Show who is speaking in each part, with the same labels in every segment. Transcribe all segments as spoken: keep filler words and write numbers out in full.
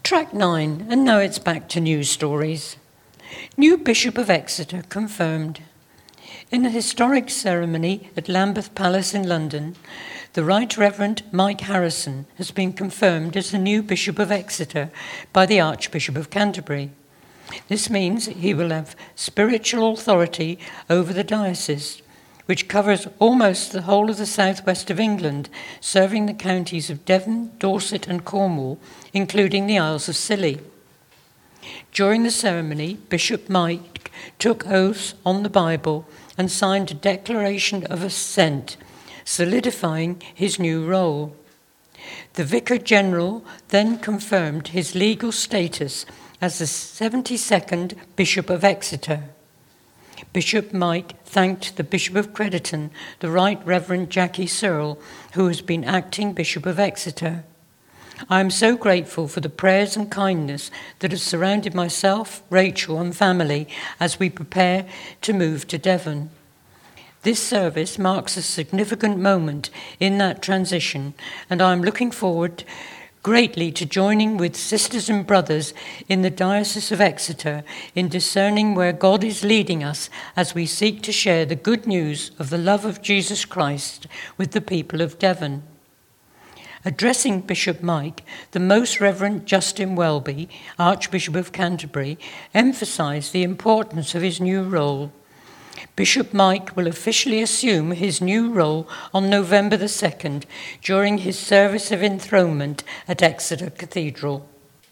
Speaker 1: Track nine, and now it's back to news stories. New Bishop of Exeter confirmed. In a historic ceremony at Lambeth Palace in London, the Right Reverend Mike Harrison has been confirmed as the new Bishop of Exeter by the Archbishop of Canterbury. This means he will have spiritual authority over the diocese, which covers almost the whole of the southwest of England, serving the counties of Devon, Dorset and Cornwall, including the Isles of Scilly. During the ceremony, Bishop Mike took oaths on the Bible and signed a declaration of assent, solidifying his new role. The Vicar General then confirmed his legal status as the seventy-second Bishop of Exeter. Bishop Mike thanked the Bishop of Crediton, the Right Reverend Jackie Searle, who has been acting Bishop of Exeter. I am so grateful for the prayers and kindness that have surrounded myself, Rachel and family as we prepare to move to Devon. This service marks a significant moment in that transition, and I am looking forward greatly to joining with sisters and brothers in the Diocese of Exeter in discerning where God is leading us as we seek to share the good news of the love of Jesus Christ with the people of Devon. Addressing Bishop Mike, the Most Reverend Justin Welby, Archbishop of Canterbury, emphasised the importance of his new role. Bishop Mike will officially assume his new role on November the second during his service of enthronement at Exeter Cathedral.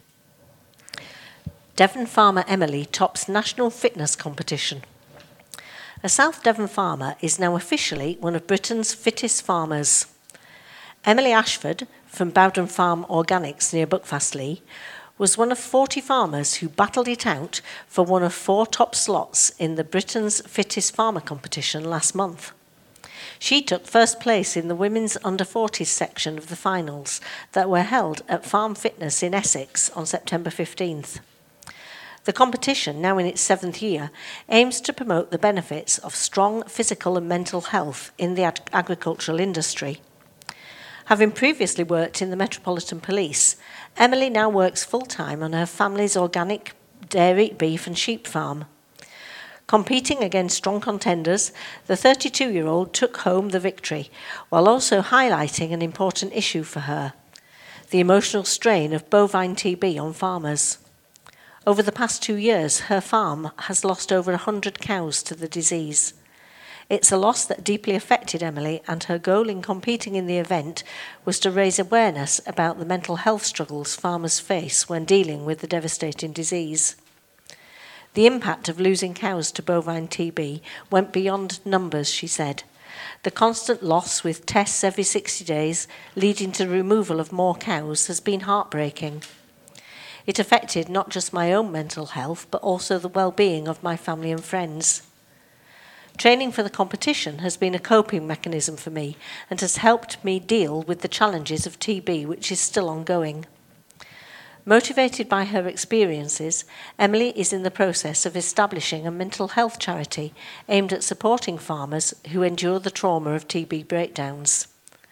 Speaker 2: Devon farmer Emily tops national fitness competition. A South Devon farmer is now officially one of Britain's fittest farmers. Emily Ashford from Bowden Farm Organics near Buckfastleigh was one of forty farmers who battled it out for one of four top slots in the Britain's Fittest Farmer competition last month. She took first place in the women's under forties section of the finals that were held at Farm Fitness in Essex on September fifteenth. The competition, now in its seventh year, aims to promote the benefits of strong physical and mental health in the ag- agricultural industry. Having previously worked in the Metropolitan Police, Emily now works full-time on her family's organic dairy, beef and sheep farm. Competing against strong contenders, the thirty-two-year-old took home the victory, while also highlighting an important issue for her, the emotional strain of bovine T B on farmers. Over the past two years, her farm has lost over one hundred cows to the disease. It's a loss that deeply affected Emily, and her goal in competing in the event was to raise awareness about the mental health struggles farmers face when dealing with the devastating disease. The impact of losing cows to bovine T B went beyond numbers, she said. The constant loss with tests every sixty days, leading to the removal of more cows, has been heartbreaking. It affected not just my own mental health, but also the well-being of my family and friends. Training for the competition has been a coping mechanism for me and has helped me deal with the challenges of T B, which is still ongoing. Motivated by her experiences, Emily is in the process of establishing a mental health charity aimed at supporting farmers who endure the trauma of T B breakdowns.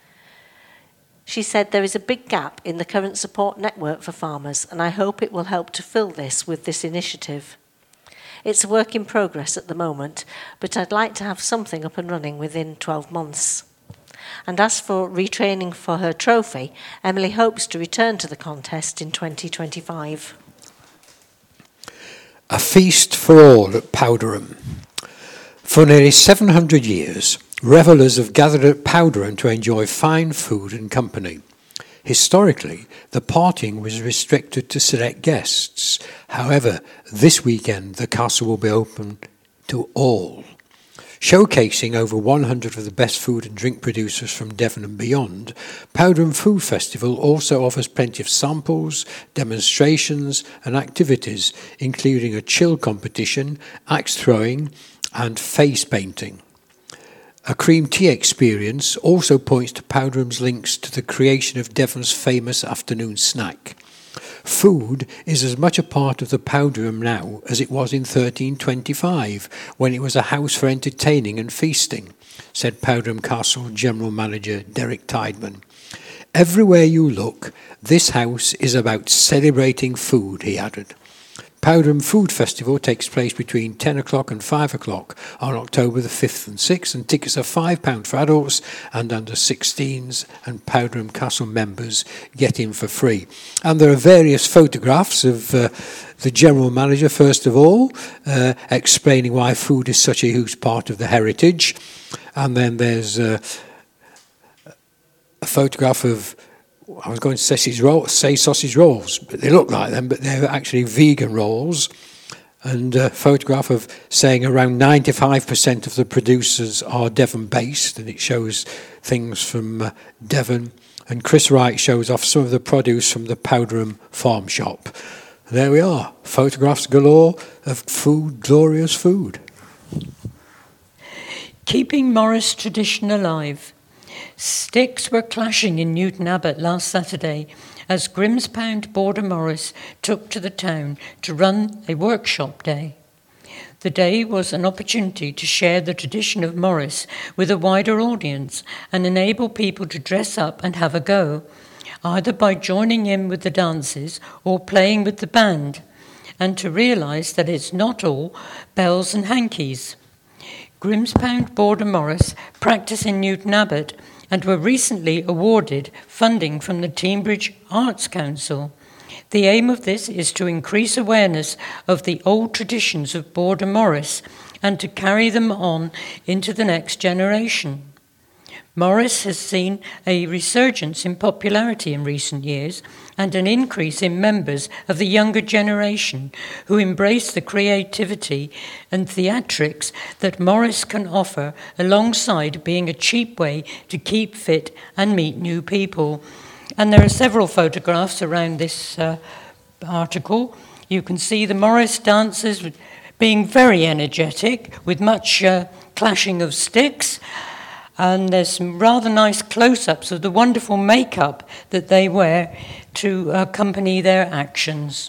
Speaker 2: She said there is a big gap in the current support network for farmers, and I hope it will help to fill this with this initiative. It's a work in progress at the moment, but I'd like to have something up and running within twelve months. And as for retraining for her trophy, Emily hopes to return to the contest in twenty twenty-five.
Speaker 3: A feast for all at Powderham. For nearly seven hundred years, revellers have gathered at Powderham to enjoy fine food and company. Historically, the partying was restricted to select guests. However, this weekend the castle will be open to all. Showcasing over one hundred of the best food and drink producers from Devon and beyond, Powderham Food Festival also offers plenty of samples, demonstrations and activities, including a chill competition, axe throwing and face painting. A cream tea experience also points to Powderham's links to the creation of Devon's famous afternoon snack. Food is as much a part of the Powderham now as it was in thirteen twenty-five, when it was a house for entertaining and feasting, said Powderham Castle General Manager Derek Tideman. Everywhere you look, this house is about celebrating food, he added. Powderham Food Festival takes place between ten o'clock and five o'clock on October the fifth and sixth, and tickets are five pounds for adults, and under sixteens and Powderham Castle members get in for free. And there are various photographs of uh, the General Manager, first of all, uh, explaining why food is such a huge part of the heritage. And then there's uh, a photograph of, I was going to say sausage, roll, say sausage rolls, but they look like them, but they're actually vegan rolls. And a photograph of saying around ninety-five percent of the producers are Devon-based, and it shows things from uh, Devon. And Chris Wright shows off some of the produce from the Powderham farm shop. There we are, photographs galore of food, glorious food.
Speaker 1: Keeping Morris tradition alive. Sticks were clashing in Newton Abbot last Saturday as Grimspound Border Morris took to the town to run a workshop day. The day was an opportunity to share the tradition of Morris with a wider audience and enable people to dress up and have a go, either by joining in with the dances or playing with the band, and to realise that it's not all bells and hankies. Grimspound Border Morris practice in Newton Abbot and were recently awarded funding from the Teignbridge Arts Council. The aim of this is to increase awareness of the old traditions of Border Morris and to carry them on into the next generation. Morris has seen a resurgence in popularity in recent years and an increase in members of the younger generation who embrace the creativity and theatrics that Morris can offer alongside being a cheap way to keep fit and meet new people. And there are several photographs around this uh, article. You can see the Morris dancers being very energetic with much uh, clashing of sticks. And there's some rather nice close-ups of the wonderful makeup that they wear to accompany their actions.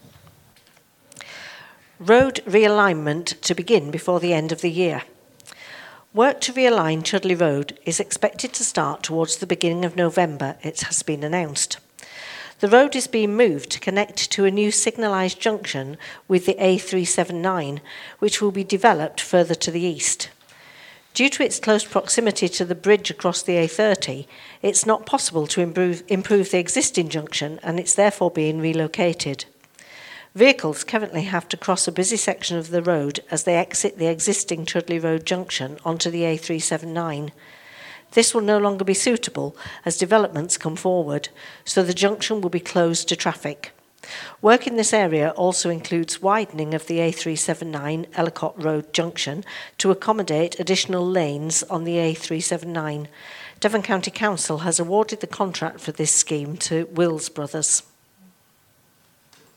Speaker 2: Road realignment to begin before the end of the year. Work to realign Chudley Road is expected to start towards the beginning of November, it has been announced. The road is being moved to connect to a new signalised junction with the A three seventy-nine, which will be developed further to the east. Due to its close proximity to the bridge across the A thirty, it's not possible to improve, improve the existing junction, and it's therefore being relocated. Vehicles currently have to cross a busy section of the road as they exit the existing Chudley Road junction onto the A three seventy-nine. This will no longer be suitable as developments come forward, so the junction will be closed to traffic. Work in this area also includes widening of the A three seventy-nine Ellicott Road junction to accommodate additional lanes on the A three seventy-nine. Devon County Council has awarded the contract for this scheme to Wills Brothers.